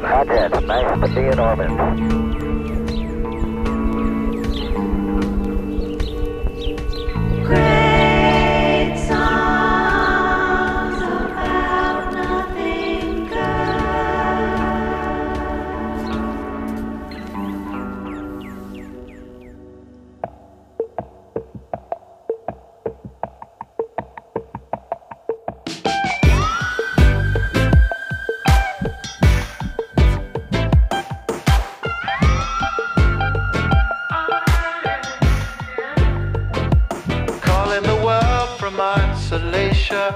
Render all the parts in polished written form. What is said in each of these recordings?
Contact, nice to be in orbit. Great songs about nothing good. Calling the world from isolation.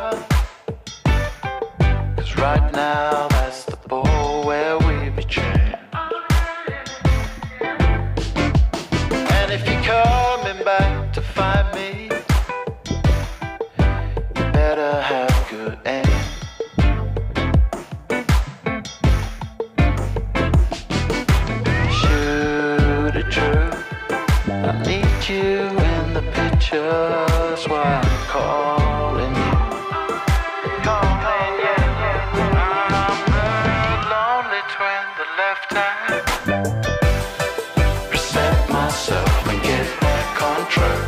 'Cause right now that's the ball where we be chained. And if you're coming back to find me, you better have good aim. Shoot it true. I need you in the pictures while I'm calling you. Calling you. I'm the lonely twin, the left hand. Reset myself and get back on track.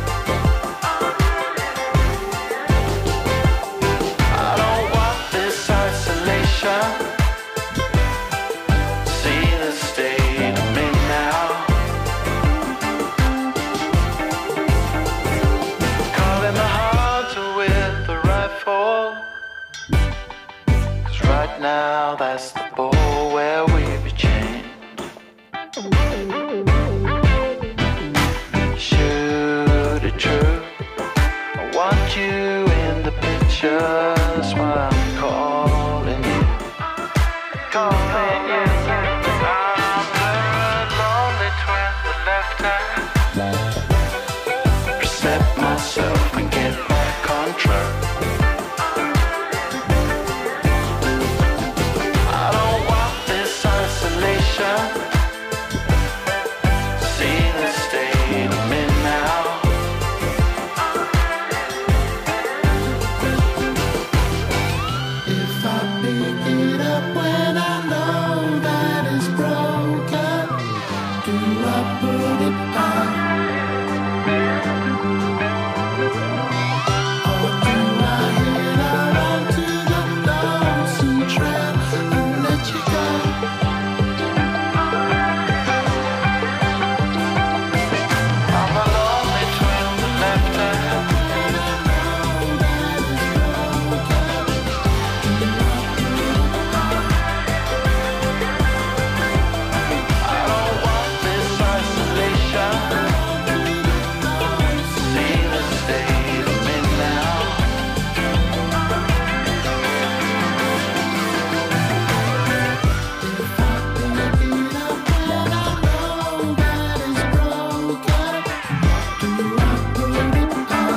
I don't want this isolation. See the state I'm in now. Calling the hunter with the rifle. 'Cause right now that's the ball where we be chained. Shoot it true. I want you in the pictures while I'm calling you. Calling you. I'm the lonely twin, the left hand. Reset myself and get back on track. I don't want this isolation. See the state I'm in now. If I pick it up when I know that it's broken, do I put it on? Or do I head out onto the lonesome trail and let you go? I'm a lonely twin, the left hand. I don't want this isolation. See the state I'm in now. If I pick it up when I know that it's broken, do I put it on?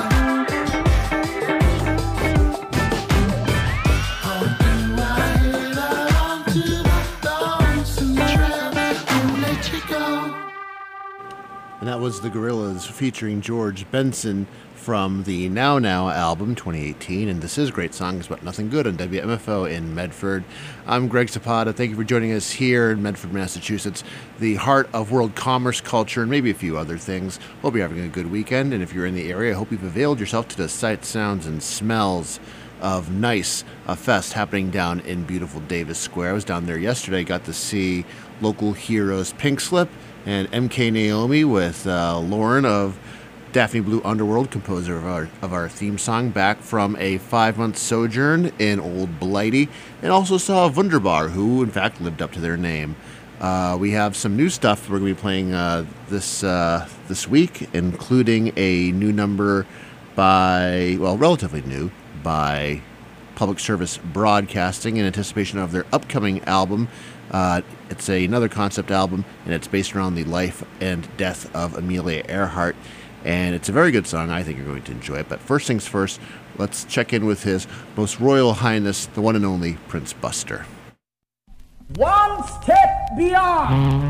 Or do I head out onto the lonesome trail and let you go? And that was the Gorillaz featuring George Benson from the Now Now album 2018. And this is Great Songs About Nothing Good on WMFO in Medford. I'm Greg Zapata. Thank you for joining us here in Medford, Massachusetts, the heart of world commerce, culture, and maybe a few other things. Hope you're having a good weekend. And if you're in the area, I hope you've availed yourself to the sights, sounds, and smells of NICE, a fest happening down in beautiful Davis Square. I was down there yesterday, got to see local heroes Pink Slip and MK Naomi with Lauren of Daphne Blue Underworld, composer of our theme song, back from a 5-month sojourn in Old Blighty, and also saw Wunderbar, who in fact lived up to their name. We have some new stuff we're going to be playing this week, including a new number by, well, relatively new, by Public Service Broadcasting in anticipation of their upcoming album. It's another concept album, and it's based around the life and death of Amelia Earhart. And it's a very good song. I think you're going to enjoy it. But first things first, let's check in with His Most Royal Highness, the one and only Prince Buster. One step beyond.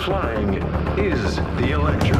flying is the Electra.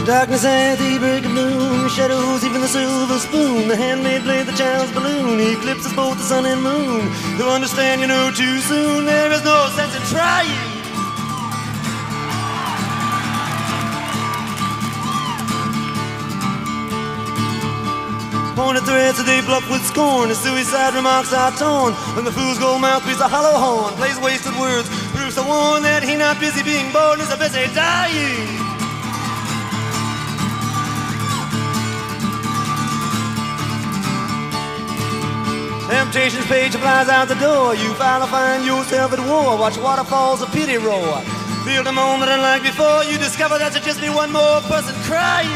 Darkness at the break of noon, shadows even the silver spoon, the handmaid played the child's balloon, eclipses both the sun and moon. To understand you know too soon, there is no sense in trying. Pointed threads they pluck with scorn, his suicide remarks are torn, and the fool's gold mouthpiece a hollow horn plays wasted words, proves to warn that he not busy being born is a busy dying. Temptation's page flies out the door. You finally find yourself at war. Watch waterfalls of pity roar. Feel the moment unlike before. You discover that there just be one more person crying.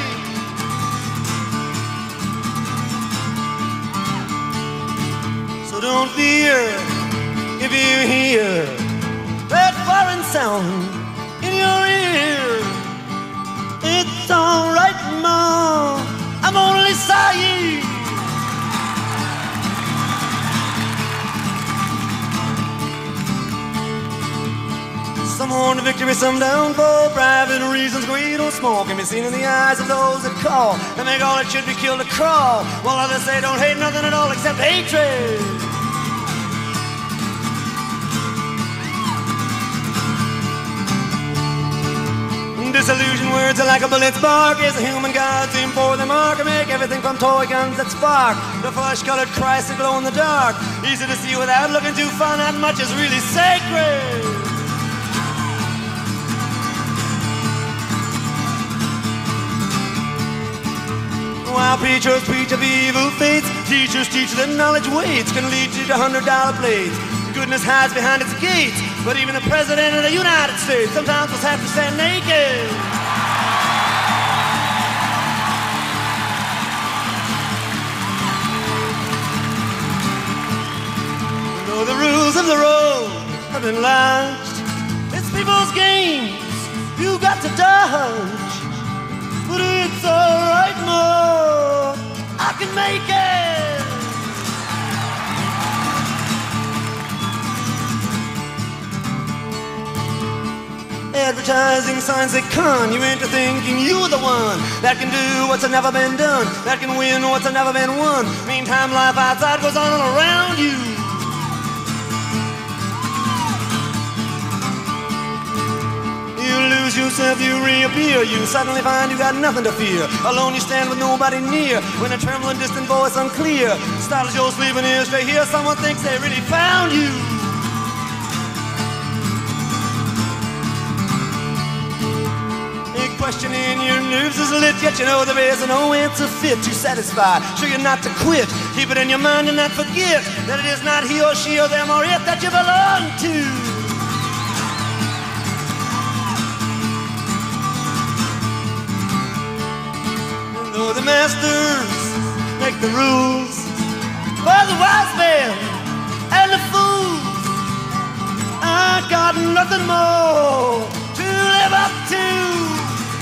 So don't fear if you hear that foreign sound in your ear. It's alright, Ma, I'm only sighing. Some horn to victory, some downfall. Private reasons, greed or small, can be seen in the eyes of those that call and make all that should be killed to crawl, while others say don't hate nothing at all except hatred. Disillusioned words are like a bullet spark. As the human gods aim for the mark and make everything from toy guns that spark. The flesh-colored Christ that glow in the dark. Easy to see without looking too far. Not much is really sacred. While preachers preach of evil fates, teachers teach that knowledge waits can lead you to $100 plates. Goodness hides behind its gates, but even the President of the United States sometimes must have to stand naked. Though the rules of the road have been lodged, it's people's games you got to dodge. But it's alright, Mo, I can make it. Advertising signs that con you into thinking you're the one that can do what's never been done, that can win what's never been won. Meantime, life outside goes on all around you. You lose yourself, you reappear. You suddenly find you got nothing to fear. Alone you stand with nobody near. When a trembling distant voice unclear startles your sleeping ears to hear someone thinks they really found you. Questioning your nerves is lit, yet you know there is no answer fit to satisfy. Sure you're not to quit, keep it in your mind and not forget that it is not he or she or them or it that you belong to. And though the masters make the rules for the wise men and the fools, I got nothing more to live up to.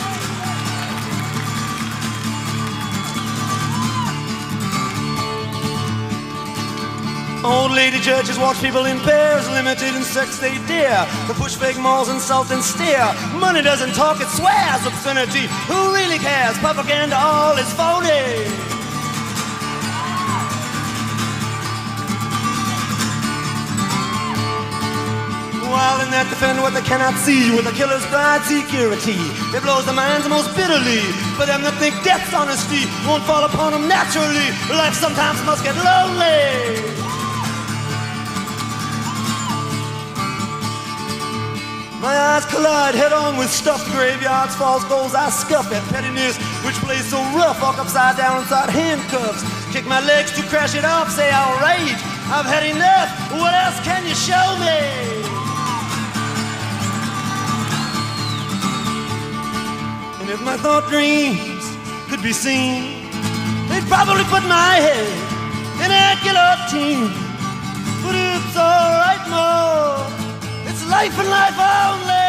Old lady judges watch people in pairs, limited in sex they dare. The push fake malls, insult and stare. Money doesn't talk, it swears. Obscenity, who really cares? Propaganda, all is phony. While in that defend what they cannot see, with a killer's pride security, it blows the minds most bitterly. For them that think death's honesty won't fall upon them naturally, life sometimes must get lonely. My eyes collide head-on with stuffed graveyards, false goals I scuff at pettiness, which plays so rough, walk upside down inside handcuffs, kick my legs to crash it off, say I'll rage, I've had enough, what else can you show me? And if my thought dreams could be seen, they'd probably put my head in a guillotine. But it's alright, Mo, it's life and life only.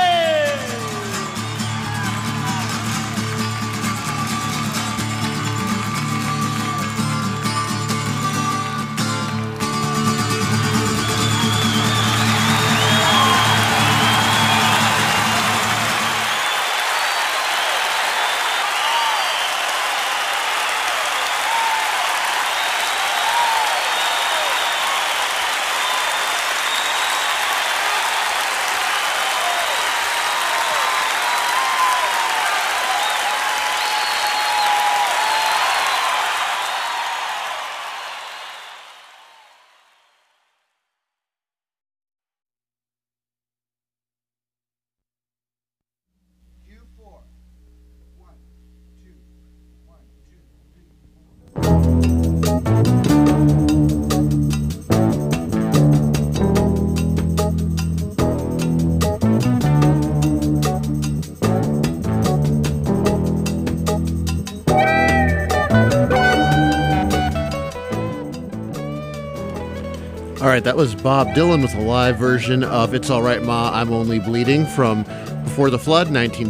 right, that was Bob Dylan with a live version of It's All Right Ma, I'm Only Bleeding from Before the Flood,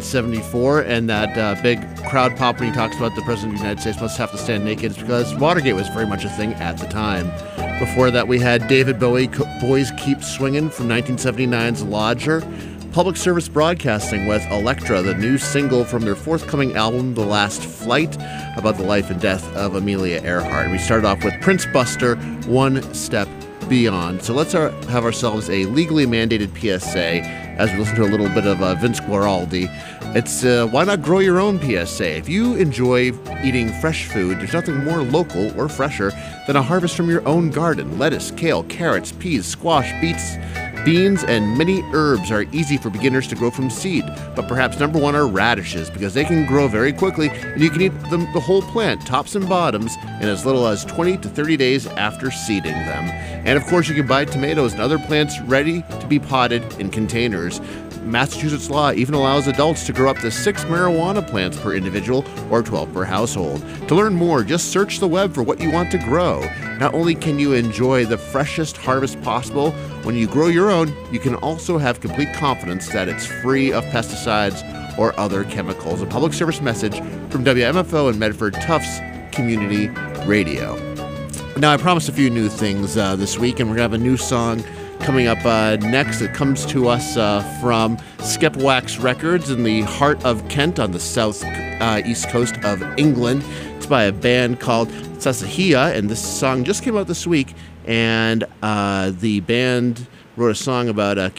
1974, and that big crowd pop when he talks about the President of the United States must have to stand naked is because Watergate was very much a thing at the time. Before that, we had David Bowie, Boys Keep Swingin' from 1979's Lodger. Public Service Broadcasting with Electra, the new single from their forthcoming album, The Last Flight, about the life and death of Amelia Earhart. We started off with Prince Buster, One Step Beyond. So let's have ourselves a legally mandated PSA as we listen to a little bit of Vince Guaraldi. It's why not grow your own PSA? If you enjoy eating fresh food, there's nothing more local or fresher than a harvest from your own garden. Lettuce, kale, carrots, peas, squash, beets, beans, and many herbs are easy for beginners to grow from seed, but perhaps number one are radishes because they can grow very quickly and you can eat the whole plant, tops and bottoms, in as little as 20 to 30 days after seeding them. And of course you can buy tomatoes and other plants ready to be potted in containers. Massachusetts law even allows adults to grow up to 6 marijuana plants per individual or 12 per household. To learn more, just search the web for what you want to grow. Not only can you enjoy the freshest harvest possible, when you grow your own, you can also have complete confidence that it's free of pesticides or other chemicals. A public service message from WMFO and Medford Tufts Community Radio. Now, I promised a few new things this week, and we're going to have a new song coming up next. It comes to us from Skepwax Records in the heart of Kent on the south east coast of England. It's by a band called Sasahia, and this song just came out this week. And the band wrote a song about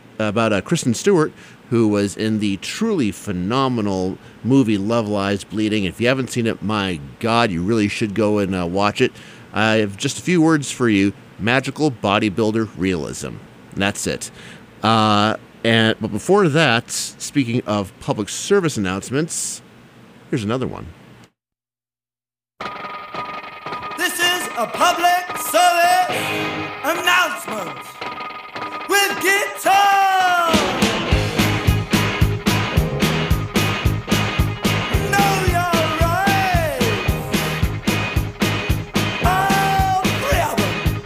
Kristen Stewart, who was in the truly phenomenal movie Love Lies Bleeding. If you haven't seen it, my God, you really should go and watch it. I have just a few words for you. Magical bodybuilder realism. And that's it. But before that, speaking of public service announcements, here's another one. This is a public service announcement with guitar. Know your rights. All three of them.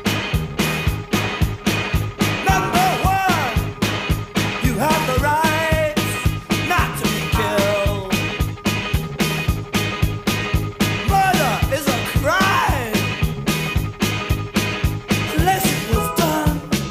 Number one, you have the right not to be killed. Murder is a crime unless it was done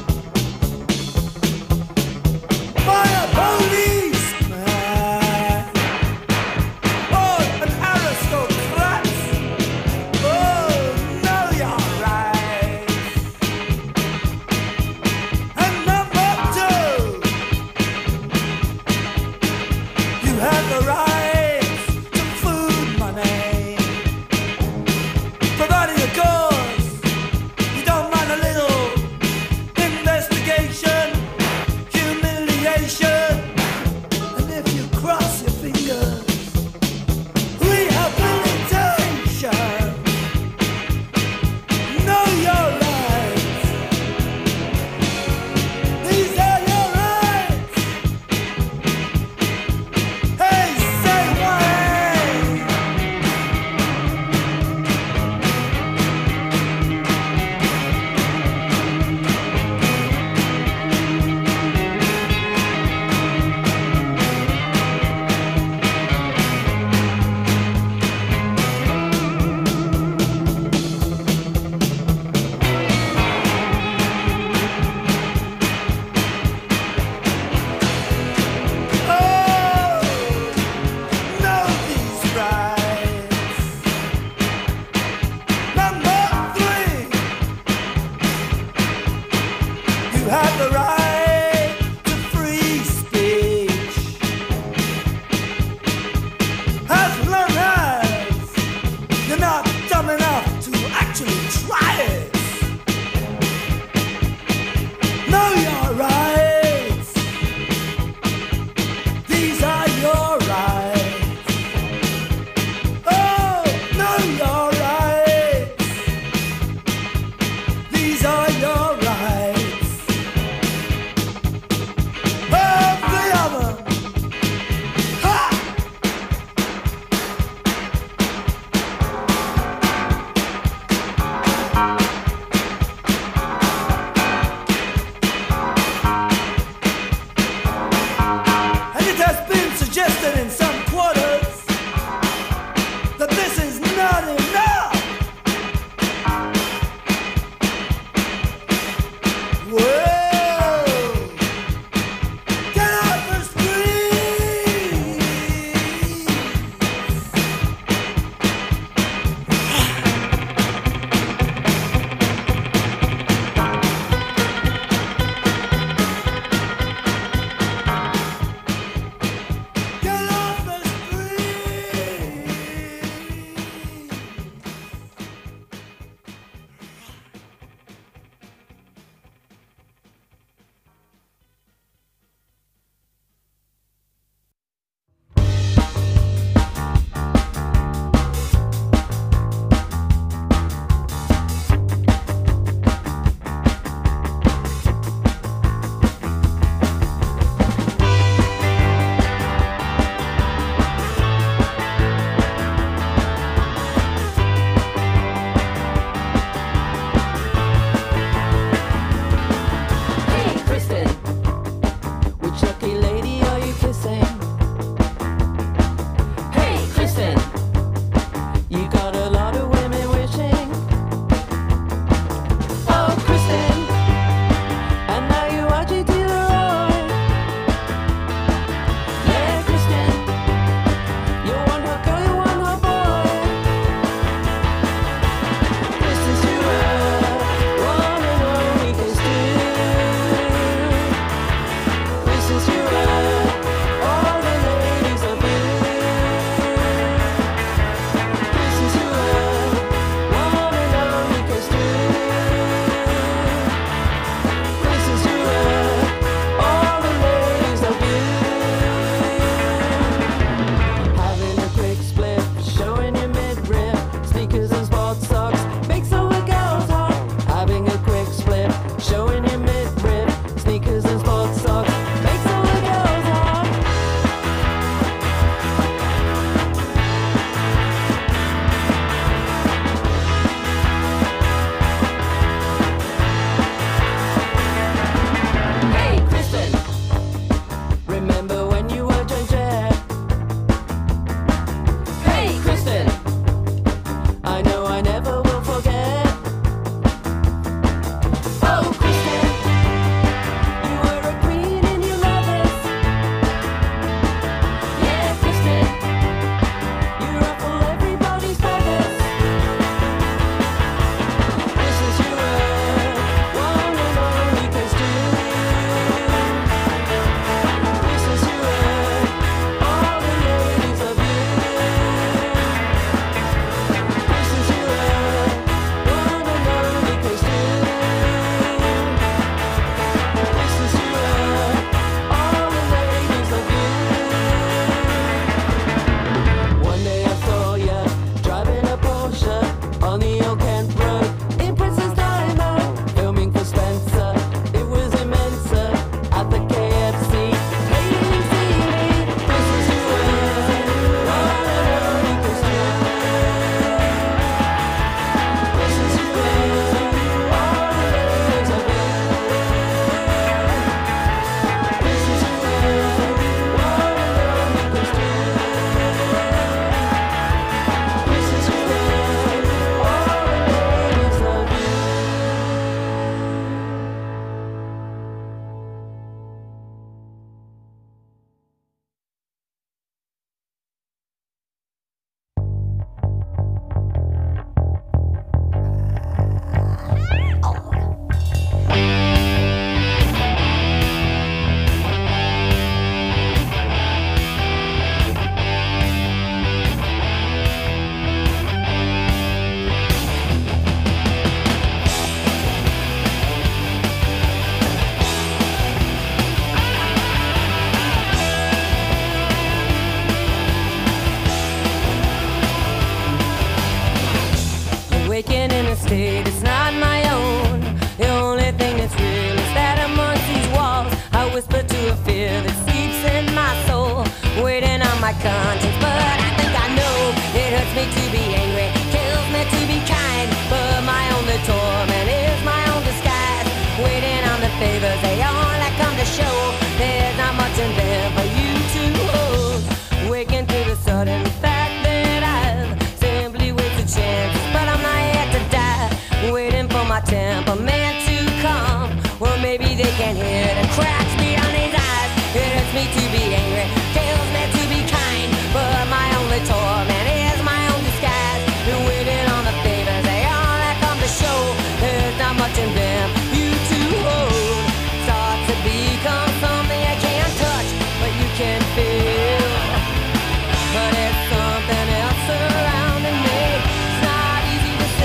conscience, but I think I know it hurts me to be angry, kills me to be kind, but my only torment is my own disguise, waiting on the favors they only come to show. There's not much in there for you to hold, waking to the sudden fact that I've simply wasted chances, but I'm not yet to die, waiting for my temperament to come. Well, maybe they can hear the cracks behind his eyes. It hurts me to be angry, kills me to be kind, but my only torment is my own disguise. Been waiting on the favors they only come to show. There's not much in them you to hold. Start to become something you can't touch, but you can feel. But it's something else surrounding me. It's not easy to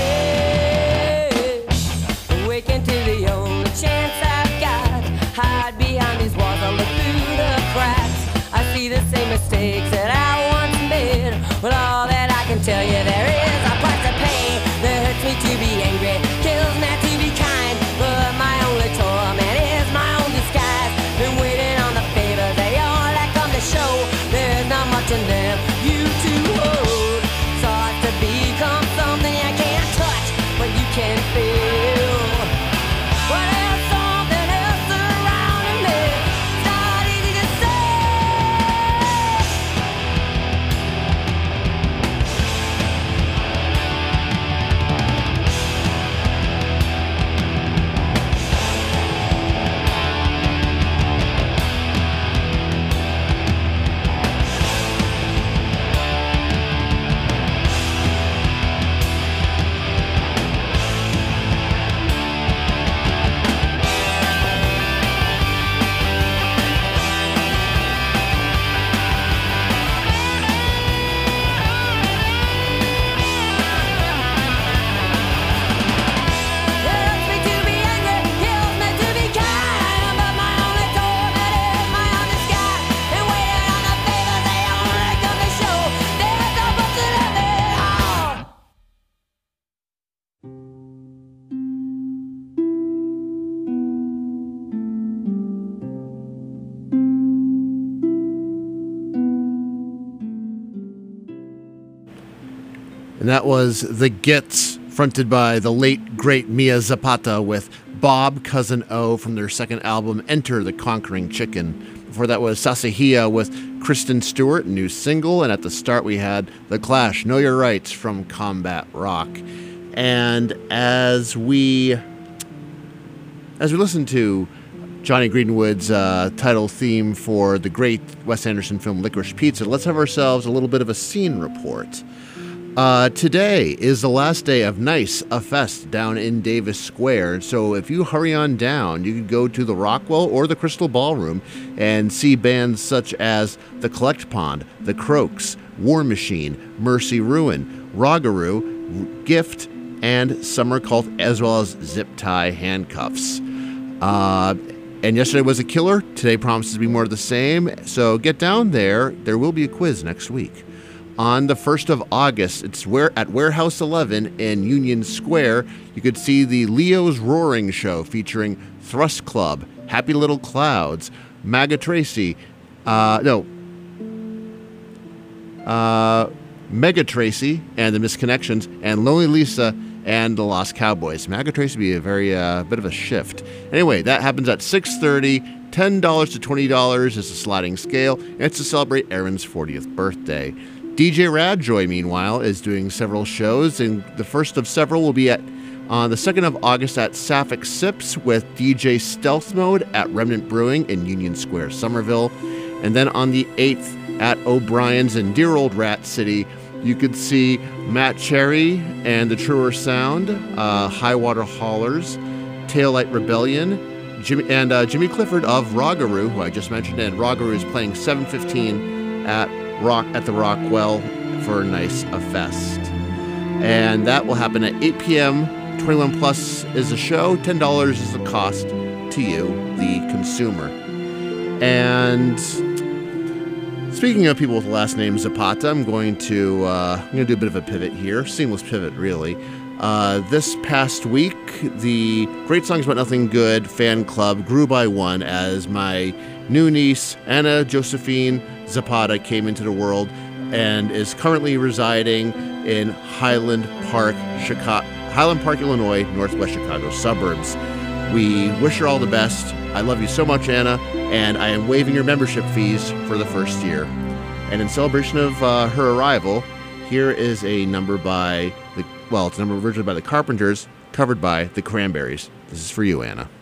say. Waking to the only chance I've got. Hide behind these walls, I look through the cracks. I see the same mistakes that I once made. Well, all that I can tell you, there is a price to pay. That hurts me to be angry, kills me to be kind, but my only torment is my own disguise. Been waiting on the favors they all that come to show. There's not much in them you to hold. Start to become something you can't touch, but you can feel. Well, there's something else surrounding me. It's not easy to say. And that was The Gits, fronted by the late, great Mia Zapata with Bob Cousin O from their second album, Enter the Conquering Chicken. Before that was Sasahia with Kristen Stewart, new single. And at the start we had The Clash, Know Your Rights from Combat Rock. And as we listen to Johnny Greenwood's title theme for the great Wes Anderson film Licorice Pizza, let's have ourselves a little bit of a scene report. Today is the last day of Nice, a fest down in Davis Square. So if you hurry on down, you can go to the Rockwell or the Crystal Ballroom and see bands such as The Collect Pond, The Croaks, War Machine, Mercy Ruin, Rogaroo, Gift, and Summer Cult, as well as Zip Tie Handcuffs. And yesterday was a killer. Today promises to be more of the same. So get down there. There will be a quiz next week. On the 1st of August, it's at Warehouse 11 in Union Square. You could see the Leo's Roaring Show featuring Thrust Club, Happy Little Clouds, Maga Tracy, Mega Tracy and the Misconnections, and Lonely Lisa and the Lost Cowboys. Maga Tracy would be a very bit of a shift. Anyway, that happens at 6:30. $10 to $20 is a sliding scale, and it's to celebrate Aaron's 40th birthday. DJ Radjoy, meanwhile, is doing several shows, and the first of several will be on the 2nd of August at Sapphic Sips with DJ Stealth Mode at Remnant Brewing in Union Square, Somerville. And then on the 8th at O'Brien's in dear old Rat City, you could see Matt Cherry and the Truer Sound, High Water Haulers, Taillight Rebellion, Jimmy Clifford of Rogaroo, who I just mentioned, and Rogaroo is playing 7:15 at the Rockwell for Nice a Fest. And that will happen at 8 p.m. 21 plus is the show. $10 is the cost to you, the consumer. And speaking of people with the last name Zapata, I'm going to do a bit of a pivot here. Seamless pivot, really. This past week, the Great Songs About Nothing Good fan club grew by one as my new niece, Anna Josephine Zapata, came into the world and is currently residing in Highland Park, Illinois, northwest Chicago suburbs. We wish her all the best. I love you so much, Anna, and I am waiving your membership fees for the first year. And in celebration of her arrival, here is a number by it's a number originally by the Carpenters, covered by the Cranberries. This is for you, Anna.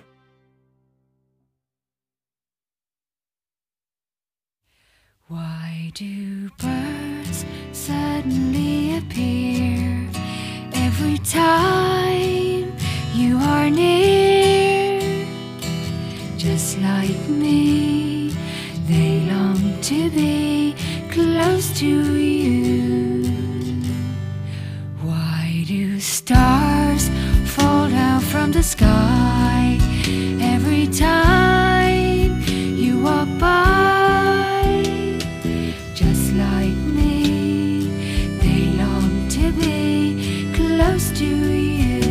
Why do birds suddenly appear every time you are near? Just like me, they long to be close to you. Why do stars fall down from the sky every time you walk by? Just like me, they long to be close to you.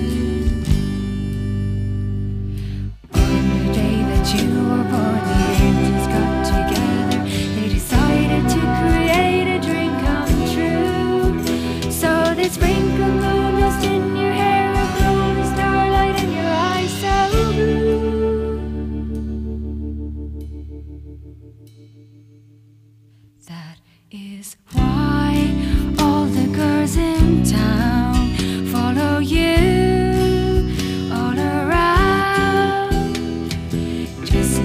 On the day that you were born, the angels got together. They decided to create a dream come true. So they sprinkled moon dust in your hair, a golden starlight in your eyes so blue. That is why all the girls in town follow you all around. Just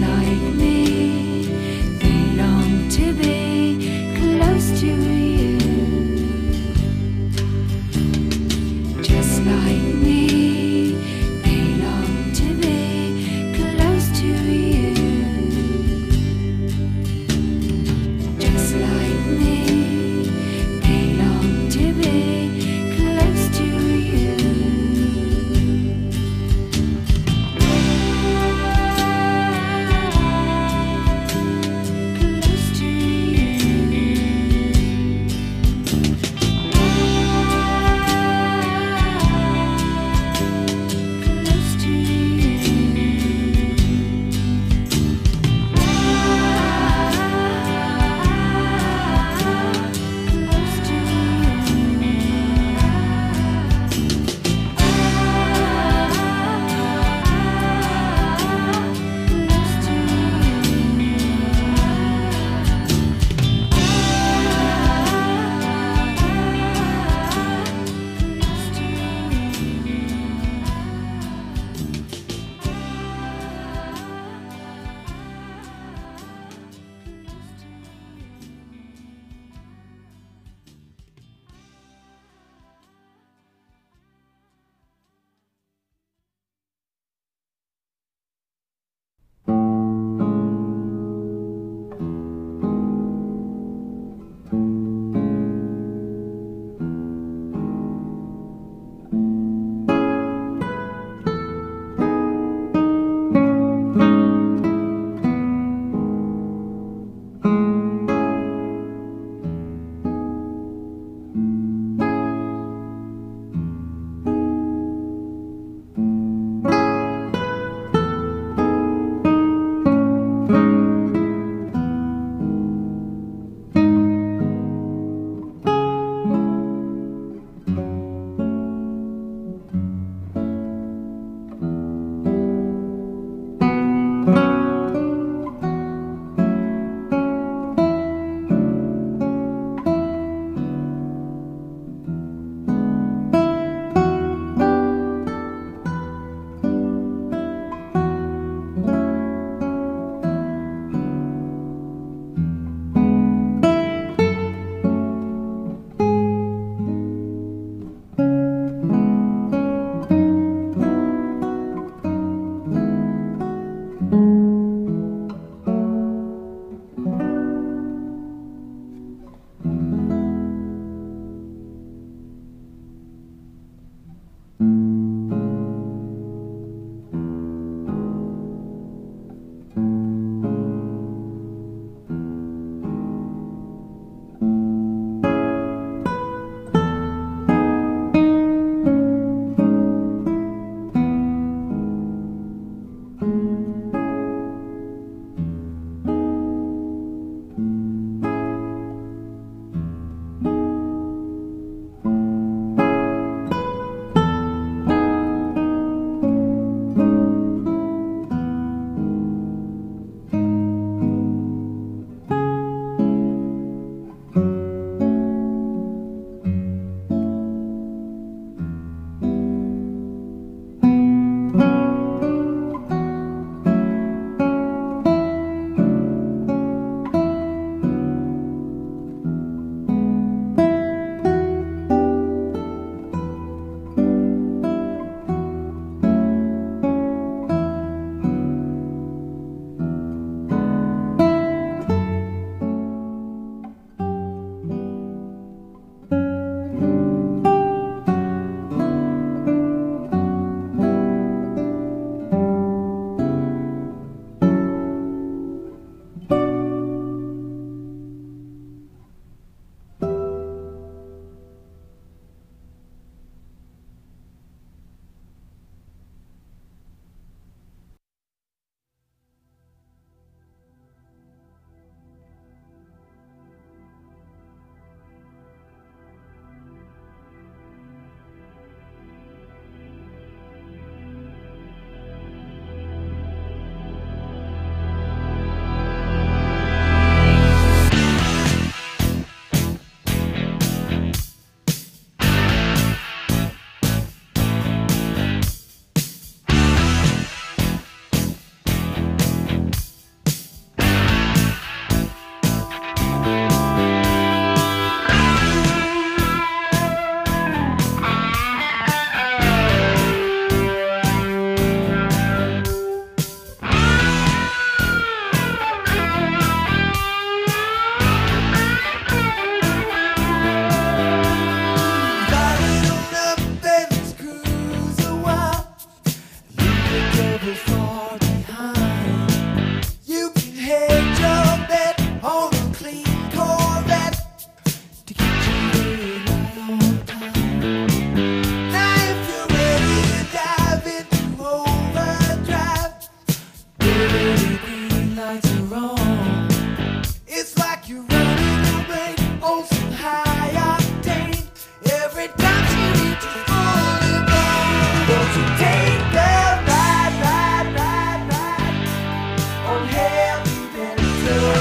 rights and wrong. It's like you're running your brain on some high octane. Every time she reaches for the ball, won't you take the ride, ride, ride, ride on heavy metal?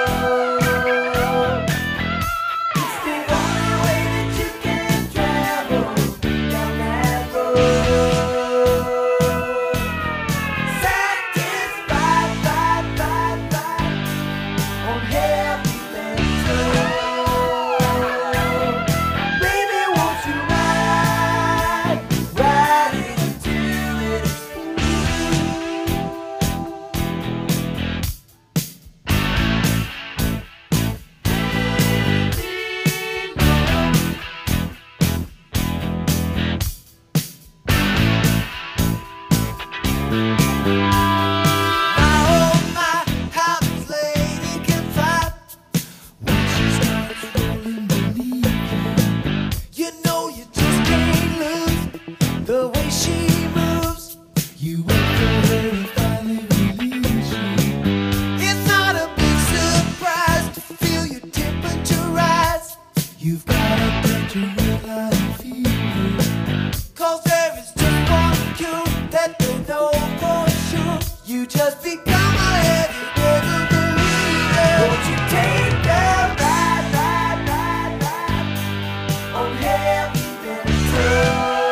It's the only way that you can travel down that road. Satisfied, ride, ride, ride on heavy metal. Baby, won't you ride, ride it until it my, how this lady can fight when she starts rolling beneath you. You know you just can't lose the way she moves. You wait for her to finally release you. It's not a big surprise to feel your temperature rise. You've gotta get your real life fever. 'Cause there is just one cure that they know for sure. You just become a heavy metal believer. Won't you take the ride, ride, ride, ride on heavy metal?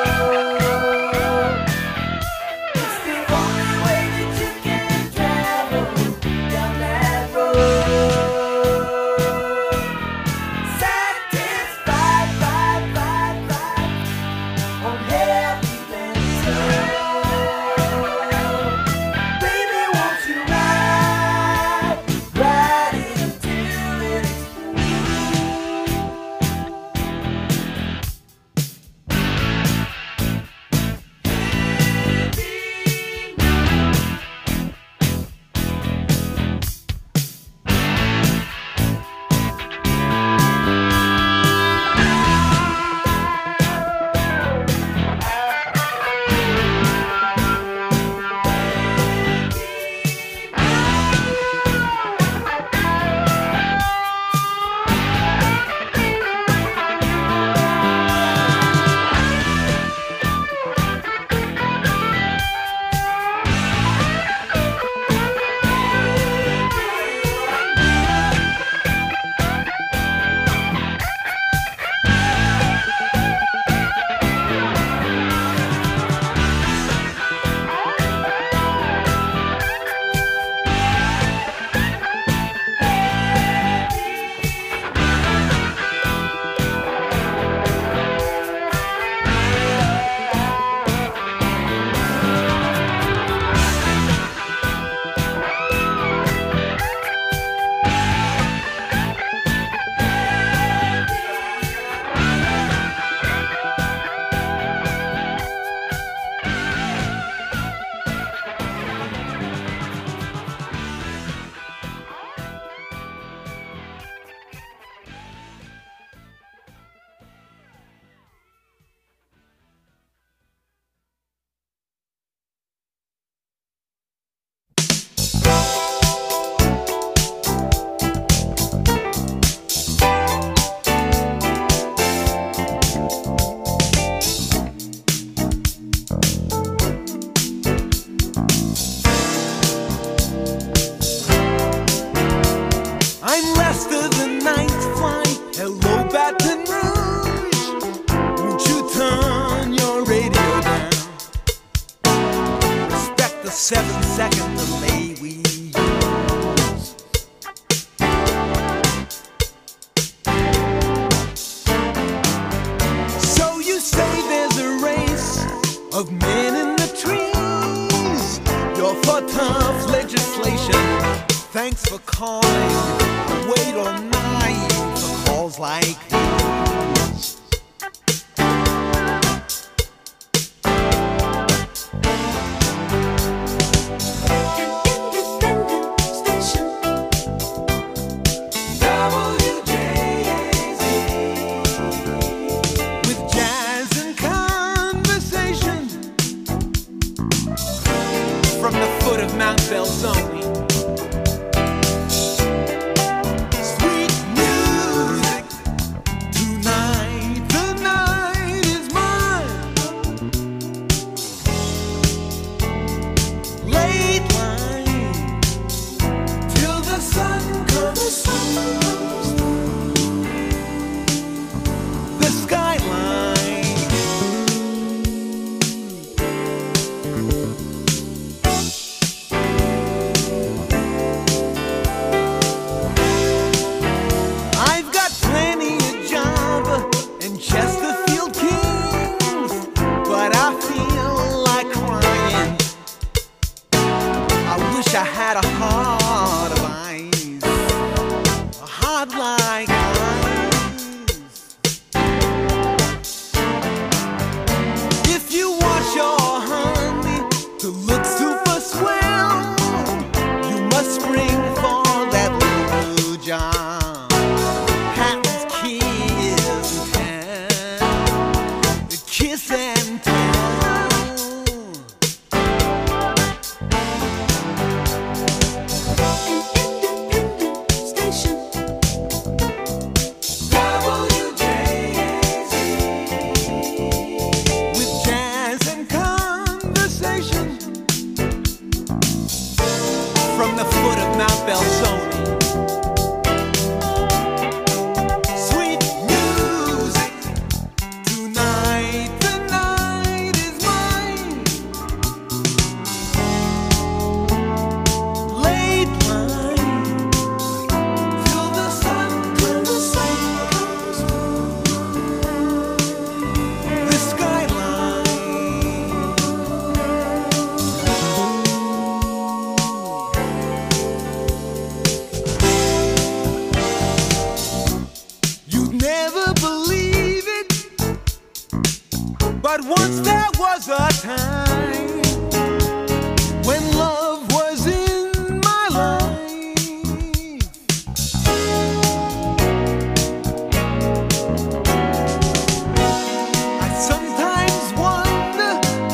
It's the only way that you can travel down that road. Satisfied, ride, ride, ride on heavy metal. Baby, won't you ride, ride it until it I'm Lester, the ninth flight. Hello, Baton Rouge. Won't you turn your radio down? Respect the 7-second delay we use. So you say there's a race of men in the trees. You're for tough legislation. Thanks for calling. Wait all night for calls like these. Mount Belzoni. heart of ice, a heart like ice. If you want your honey to look super swell, you must spring for that little John. Patton's kiss and tell. With jazz and conversation from the foot of Mount Belzoni. Sweet music tonight, the night is mine. Late line till the sun comes through the skyline. You'd never believe it, but once there was a time when love was in my life. I sometimes wonder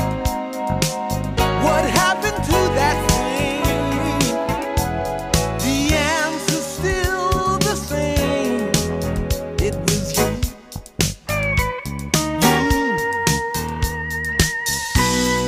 what happened to that thing. The answer's still the same. It was you.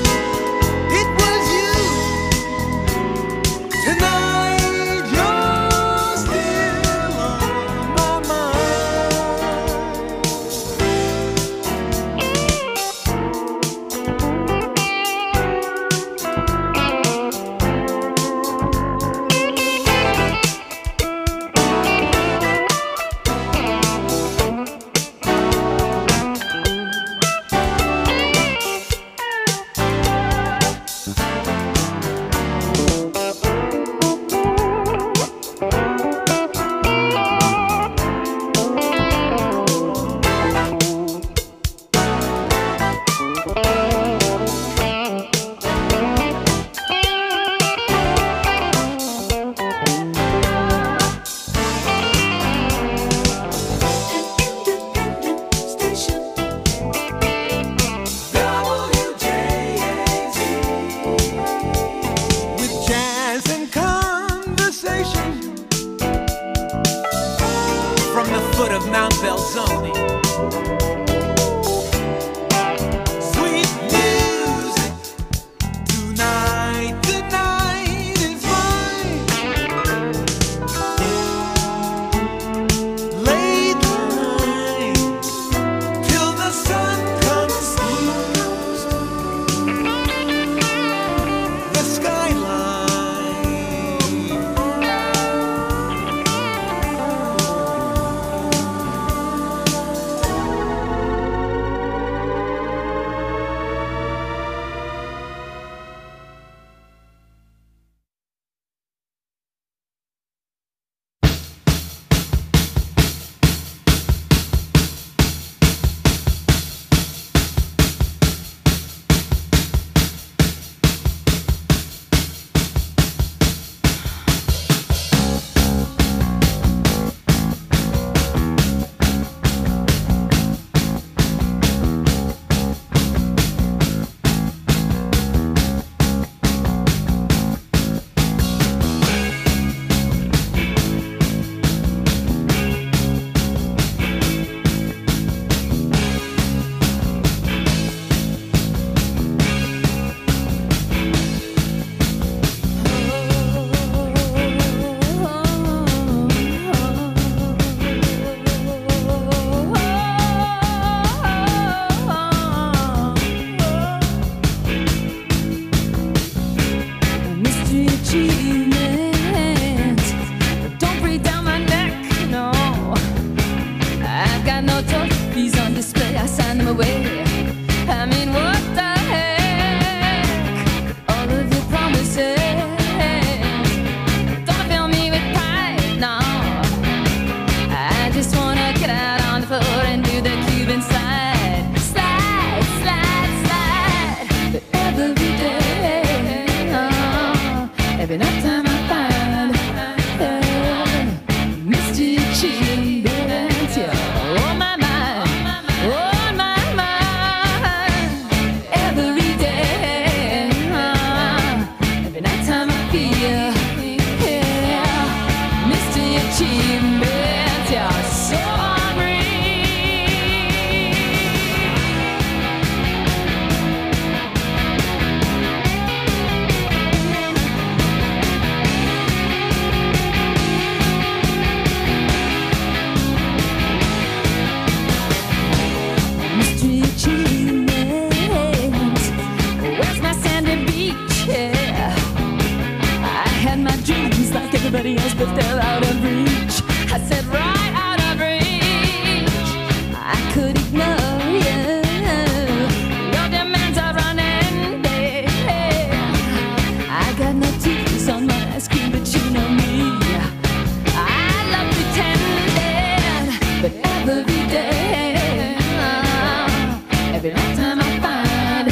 everybody else, but they're out of reach. I said right out of reach. I could ignore you. Your demands are running dead. I got no teeth on my ice cream, but you know me. I love pretending, but every day, every night time I find,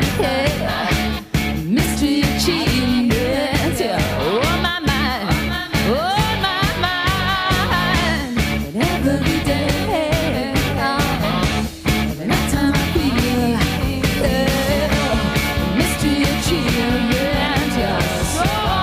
mystery achievements, on my mind, on my mind. And every day, every night time I feel, mystery achievements, so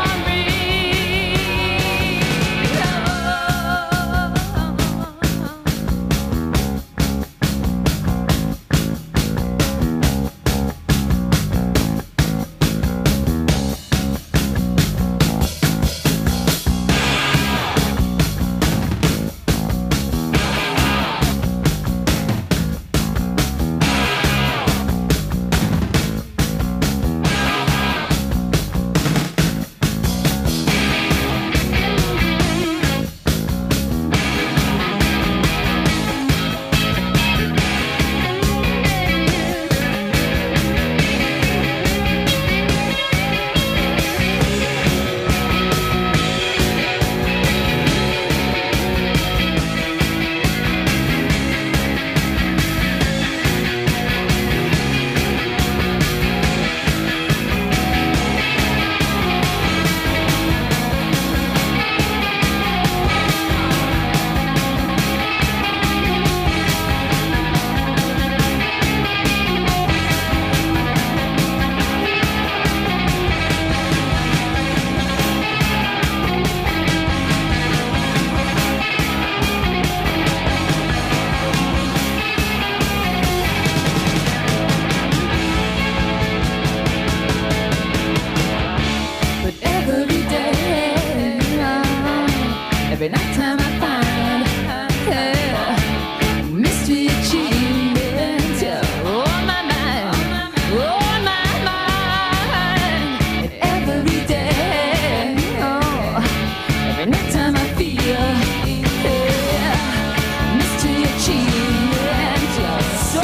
every night time I find mystery achievements on my mind, on my mind. And every day, every night time I feel mystery achievements, so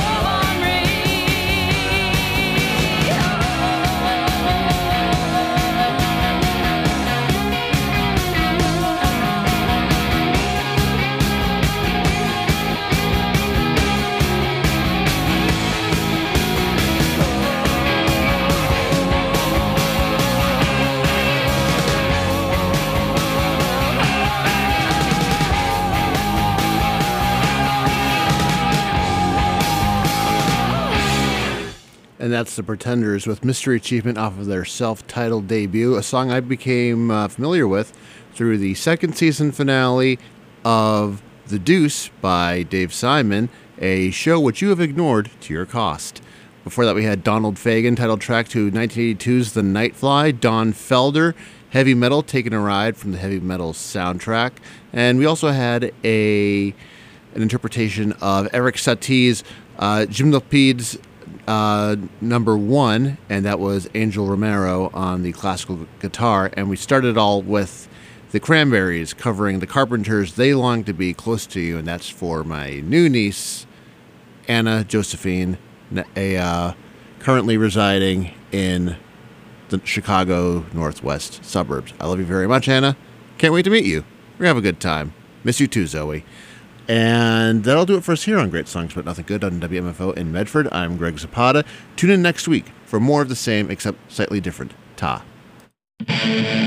And that's the Pretenders with Mystery Achievement off of their self-titled debut, a song I became familiar with through the second season finale of The Deuce by Dave Simon, a show which you have ignored to your cost. Before that, we had Donald Fagen, titled track to 1982's The Nightfly, Don Felder, Heavy Metal, Taking a Ride from the Heavy Metal soundtrack. And we also had an interpretation of Eric Satie's Gymnopedes number 1, and that was Angel Romero on the classical guitar. And we started all with the Cranberries covering the Carpenters' They Long to Be Close to You, and that's for my new niece, Anna Josephine, currently residing in the Chicago Northwest suburbs. I love you very much, Anna. Can't wait to meet you. We're going to have a good time. Miss you too, Zoe. And that'll do it for us here on Great Songs But Nothing Good on WMFO in Medford. I'm Greg Zapata. Tune in next week for more of the same, except slightly different. Ta.